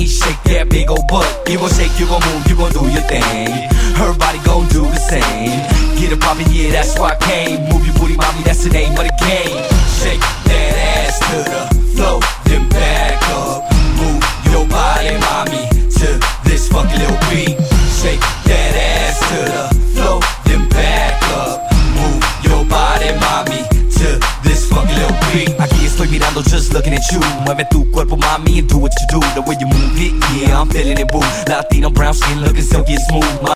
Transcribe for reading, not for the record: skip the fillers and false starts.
mommy, shake that big old butt. You gon' shake, you gon' move, you gon' do your thing. Her body gon' do the same. Get it poppin', yeah, that's why I came. Move your booty, mommy, that's the name of the game. Shake that ass to the floor, then back up. Move your body, mommy, to this funky little beat. Shake that ass to the floor, then back up. Move your body, mommy, to this funky little beat. Aquí estoy mirando, just looking at you. Mueve tu cuerpo, mami, and do what you do. The way you move it, yeah, I'm feeling it, boo. Latino brown skin, looking silky and smooth.